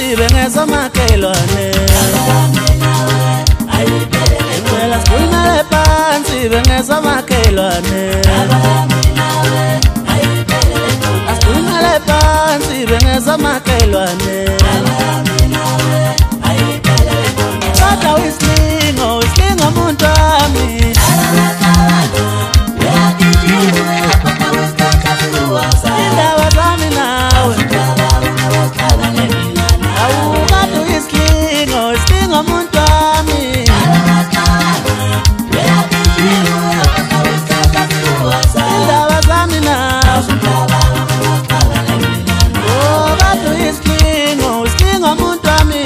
sibe ngezomakhelwane ngicela sikhulumele phansi sibe ngezomakhelwane asikhulumele phansi sibe ngezomakhelwane kodwa isilingo umuntu wami indaba zami nawe awukade isilingo umuntu wami indaba zami nawe oh kade isilingo umuntu wami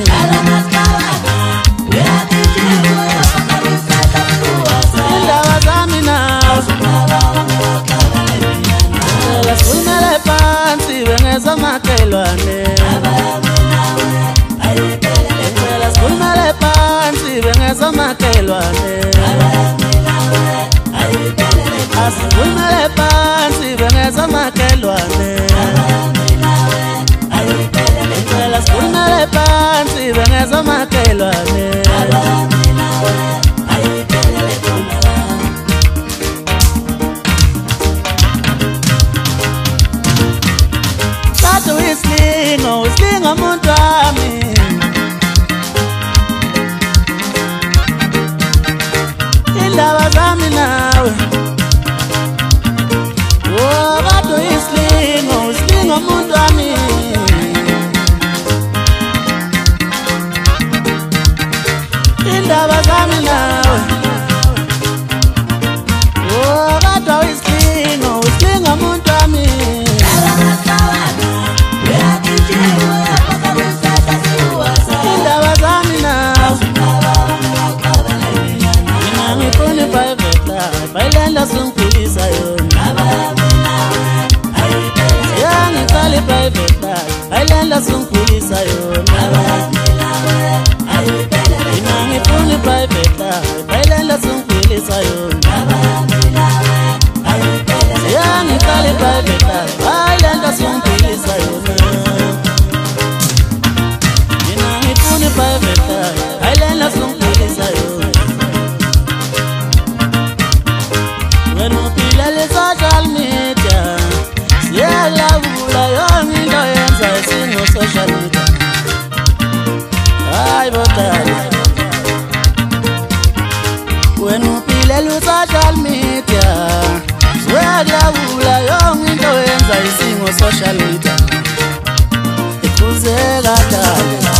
indaba zami nawe sikhulumele phansi bengezomakhelwane sikhulumele phansi bengezomakhelwane asikhulumele phansi bengezomakhelwane sikhulumele phansi bengezomakhelwane isilingo umuntu wami indaba zami nawe oh kade isilingo umuntu wami indaba zami nawe oh kade isilingo umuntu wami indaba zami nawe mina ngifuna private life bayilanda singipilisa yona ngicala private life bayilanda singipilisa yona mina ngifuna private life bayilanda singipilisa yona ngicala private life bayilanda singipilisa yona private life ayilanda singipilisa yona wena uphila le-social media siyalabula yonke into yenza singo-social media hayi bodala wena uphila le-social media siyalabula yonke into yenza singo-social media ikhuzeka dala